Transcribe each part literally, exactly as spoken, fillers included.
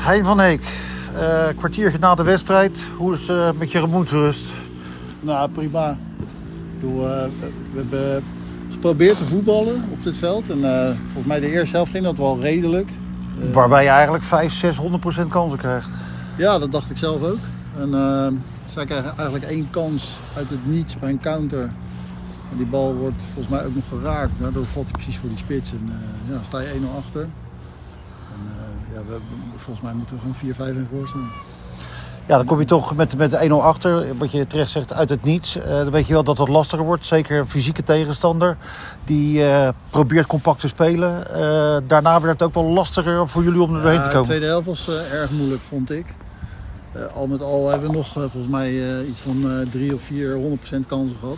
Hein van Heek, uh, kwartiertje na de wedstrijd. Hoe is het uh, met je gemoedsrust? Nou, prima. Ik bedoel, uh, we, we hebben geprobeerd te voetballen op dit veld. En uh, volgens mij de eerste helft ging dat wel redelijk. Uh, Waarbij je eigenlijk vijfhonderd, zeshonderd procent kansen krijgt. Ja, dat dacht ik zelf ook. En uh, zij krijgen eigenlijk één kans uit het niets bij een counter. En die bal wordt volgens mij ook nog geraakt. Daardoor valt hij precies voor die spits. En uh, ja, sta je één nul achter. En uh, ja, we, volgens mij moeten we gewoon vier vijf in voorstaan. Ja, dan kom je toch met, met één nul achter. Wat je terecht zegt, uit het niets. Uh, dan weet je wel dat het lastiger wordt. Zeker een fysieke tegenstander. Die uh, probeert compact te spelen. Uh, daarna werd het ook wel lastiger voor jullie om er doorheen ja, te komen. De tweede helft was uh, erg moeilijk, vond ik. Uh, al met al hebben we nog uh, volgens mij uh, iets van uh, drie of vier honderd procent kansen gehad.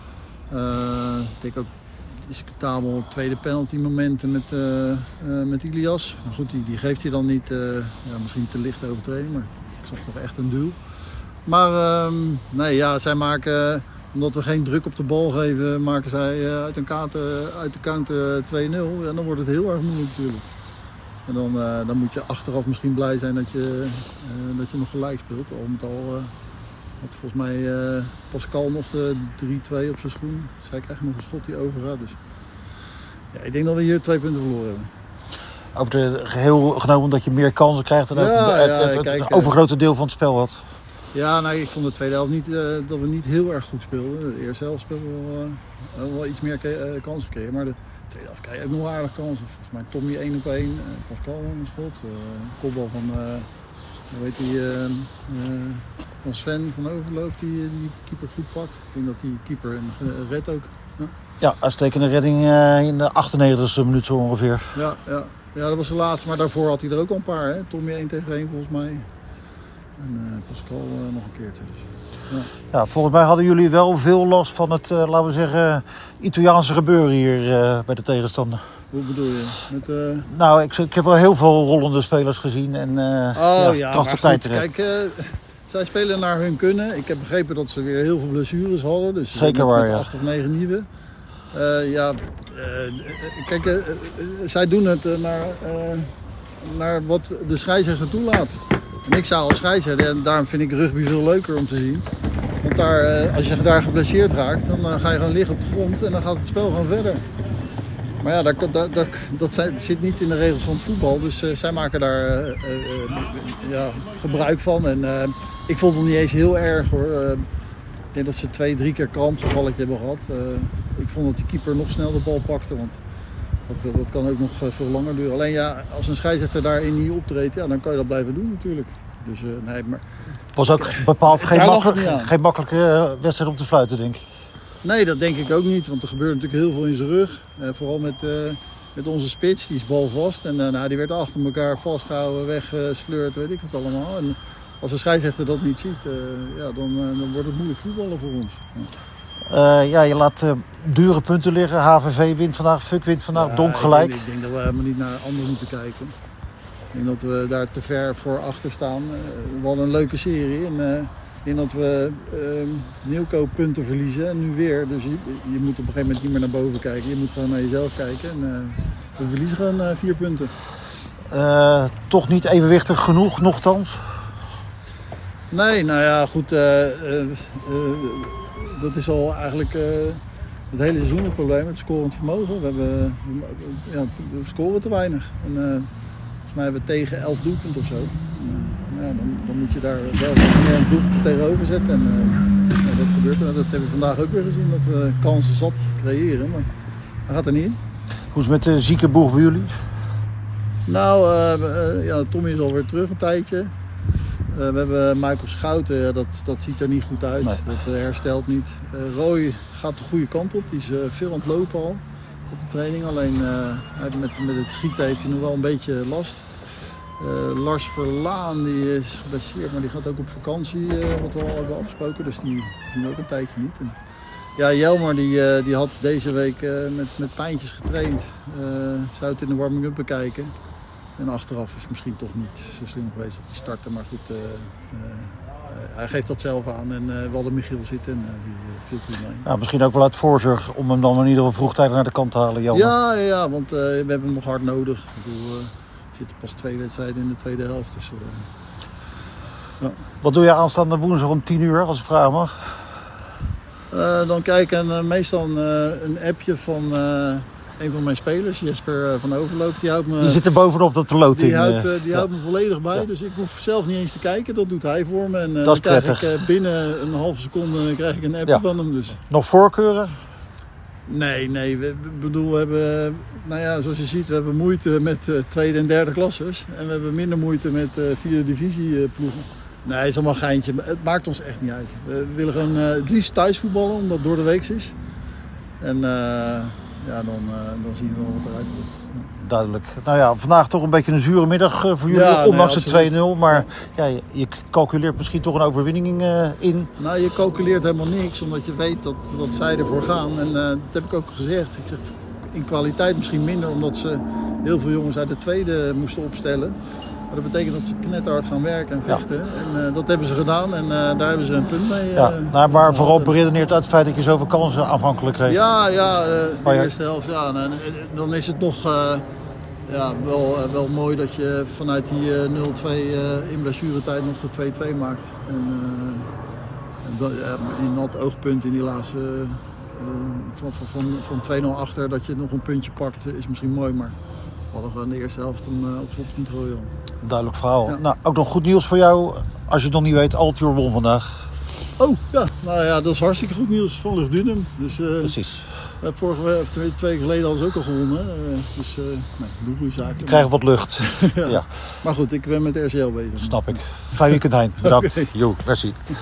Uh, ik denk ook discutabel tweede penalty momenten met, uh, uh, met Ilias. Maar goed, die, die geeft hij dan niet. Uh, ja, misschien te licht overtreding, maar ik zag toch echt een duel. Maar uh, nee, ja, zij maken, omdat we geen druk op de bal geven, maken zij uh, uit, een kaart, uh, uit de counter twee nul. En dan wordt het heel erg moeilijk natuurlijk. En dan, uh, dan moet je achteraf misschien blij zijn dat je, uh, dat je nog gelijk speelt. Al met al... Uh, Had volgens mij uh, Pascal nog de drie twee op zijn schoen. Zij krijgt nog een schot die overgaat. Dus ja, ik denk dat we hier twee punten verloren hebben. Over het geheel genomen dat je meer kansen krijgt dan ja, het, ja, het, het, kijk, het overgrote deel van het spel had. Ja, nou, ik vond de tweede helft niet, uh, dat we niet heel erg goed speelden. De eerste helft speelden we wel, uh, wel iets meer ke- uh, kansen gekregen. Maar de tweede helft krijg je ook nog aardig kansen. Volgens mij Tommy één op één. Uh, Pascal een schot. Uh, kopbal van... Uh, Hoe heet die, uh, uh, van Sven van Overloop die die keeper goed pakt. Ik denk dat die keeper uh, redt ook. Ja, ja uitstekende redding uh, in de achtennegentigste minuut zo ongeveer. Ja, ja. ja, dat was de laatste. Maar daarvoor had hij er ook al een paar. Hè? Tommy één tegen één volgens mij. En uh, Pascal uh, nog een keertje. Dus, ja. Ja, volgens mij hadden jullie wel veel last van het, uh, laten we zeggen, Italiaanse gebeuren hier uh, bij de tegenstander. Hoe bedoel je? Met, uh... Nou, ik, ik heb wel heel veel rollende spelers gezien en uh, oh, ja, ja, tracht op tijd te kijk, uh, zij spelen naar hun kunnen. Ik heb begrepen dat ze weer heel veel blessures hadden. Dus zeker met, waar, met ja. acht of negen nieuwe. Uh, ja, uh, kijk, uh, uh, zij doen het uh, naar, uh, naar wat de scheidsrechter toelaat. En ik zou als scheidsrechter, en daarom vind ik rugby veel leuker om te zien. Want daar, uh, als je daar geblesseerd raakt, dan uh, ga je gewoon liggen op de grond en dan gaat het spel gewoon verder. Maar ja, dat, dat, dat, dat zit niet in de regels van het voetbal. Dus uh, zij maken daar uh, uh, ja, gebruik van. En uh, ik vond het niet eens heel erg hoor. Uh, ik denk dat ze twee, drie keer krampgevalletje hebben gehad. Uh, ik vond dat de keeper nog snel de bal pakte. Want dat, dat kan ook nog veel langer duren. Alleen ja, als een scheidsrechter daarin niet optreedt, ja, dan kan je dat blijven doen natuurlijk. Dus uh, nee, maar... Het was ook bepaald geen, makkelijk, geen makkelijke wedstrijd om te fluiten, denk ik. Nee, dat denk ik ook niet, want er gebeurt natuurlijk heel veel in zijn rug. Uh, vooral met, uh, met onze spits, die is balvast. En uh, nou, die werd achter elkaar vastgehouden, weggesleurd, weet ik wat allemaal. En als de scheidsrechter dat niet ziet, uh, ja, dan, uh, dan wordt het moeilijk voetballen voor ons. Ja, uh, ja je laat uh, dure punten liggen. H V V wint vandaag, F U C wint vandaag, ja, donk gelijk. Ik denk, ik denk dat we helemaal niet naar anderen moeten kijken. Ik denk dat we daar te ver voor achter staan. Uh, we hadden een leuke serie. En, uh, ik denk dat we uh, Nieuwkoop punten verliezen en nu weer. Dus je, je moet op een gegeven moment niet meer naar boven kijken. Je moet gewoon naar jezelf kijken. En, uh, we verliezen gewoon uh, vier punten. Uh, toch niet evenwichtig genoeg, nochtans? Nee, nou ja, goed. Uh, uh, uh, dat is al eigenlijk uh, het hele seizoen het probleem. Het scorend vermogen. We, hebben, uh, ja, we scoren te weinig. En, uh, volgens mij hebben we tegen elf doelpunten of zo. Ja, dan, dan moet je daar wel meer een doelpunt tegenover zetten. En uh, ja, dat gebeurt. Dat hebben we vandaag ook weer gezien. Dat we kansen zat creëren. Maar dat gaat er niet in. Hoe is het met de zieke boeg bij jullie? Nou, uh, uh, ja, Tommy is alweer terug een tijdje. Uh, we hebben Michael Schouten. Ja, dat, dat ziet er niet goed uit. Nee. Dat uh, herstelt niet. Uh, Roy gaat de goede kant op. Die is uh, veel aan het lopen al op de training. Alleen uh, met, met het schieten heeft hij nog wel een beetje last. Uh, Lars Verlaan die is geblesseerd, maar die gaat ook op vakantie, uh, wat we al hebben afgesproken. Dus die zien we ook een tijdje niet. En, ja, Jelmer die, uh, die had deze week uh, met, met pijntjes getraind. Uh, zou het in de warming-up bekijken. En achteraf is misschien toch niet zo slim geweest dat hij startte. Maar goed, uh, uh, hij geeft dat zelf aan. En uh, we hadden Michiel zitten en uh, die uh, viel goed mee. Ja, misschien ook wel uit voorzorg om hem dan in ieder geval vroegtijdig naar de kant te halen, Jelmer. Ja, ja, want uh, we hebben hem nog hard nodig. Ik bedoel, uh, zitten pas twee wedstrijden in de tweede helft. Dus, uh, ja. Wat doe je aanstaande woensdag om tien uur, als ik vragen mag? Uh, dan kijk ik uh, meestal uh, een appje van uh, een van mijn spelers, Jesper uh, van Overloop. Die, houdt me, die zit er bovenop dat de loting. Die houdt, uh, die ja. houdt me volledig bij, ja. Dus ik hoef zelf niet eens te kijken. Dat doet hij voor me. En uh, dat is dan krijg prettig. ik uh, binnen een halve seconde krijg ik een appje ja. van hem. Dus. Nog voorkeuren? Nee, nee. We, we, bedoel, we hebben, nou ja, zoals je ziet, we hebben moeite met uh, tweede en derde klassers. En we hebben minder moeite met uh, vierde divisie uh, ploegen. Nee, het is allemaal een geintje. Het maakt ons echt niet uit. We willen gewoon uh, het liefst thuis voetballen, omdat het door de week is. En uh, ja, dan, uh, dan zien we wel wat eruit komt. Ja. Duidelijk. Nou ja, vandaag toch een beetje een zure middag uh, voor jullie, ja, ondanks nee, de twee nul. Maar ja. Ja, je, je calculeert misschien toch een overwinning uh, in. Nou, je calculeert helemaal niks, omdat je weet dat, dat zij ervoor gaan. En uh, dat heb ik ook gezegd. Ik zeg, in kwaliteit misschien minder, omdat ze heel veel jongens uit de tweede moesten opstellen. Maar dat betekent dat ze knetterhard gaan werken en vechten. Ja. En uh, dat hebben ze gedaan en uh, daar hebben ze een punt mee. Uh, ja, nou, maar vooral beredeneerd uit het feit dat je zoveel kansen aanvankelijk kreeg. Ja, ja, uh, de oh, ja. eerste helft. Ja, en, en, en dan is het nog uh, ja, wel, uh, wel mooi dat je vanuit die uh, nul twee uh, in blessuretijd nog de twee twee maakt. En, uh, en dat, uh, in dat oogpunt in die laatste uh, van, van, van, van twee nul achter, dat je nog een puntje pakt, is misschien mooi. Maar we hadden gewoon de eerste helft om uh, op slot te gooien. Duidelijk verhaal. Ja. Nou, ook nog goed nieuws voor jou. Als je het nog niet weet, Altior won vandaag. Oh, ja. Nou ja, dat is hartstikke goed nieuws van Luchtdunem. Dus, uh, Precies. Uh, vorige of twee, twee weken geleden hadden ze ook al gewonnen. Uh, dus uh, nou, dat is een goede zaak. Je krijgt wat lucht. ja. Ja. Maar goed, ik ben met de R C L bezig. Snap ik. Fijn weekend, Hein. Bedankt. Okay. Jo, merci.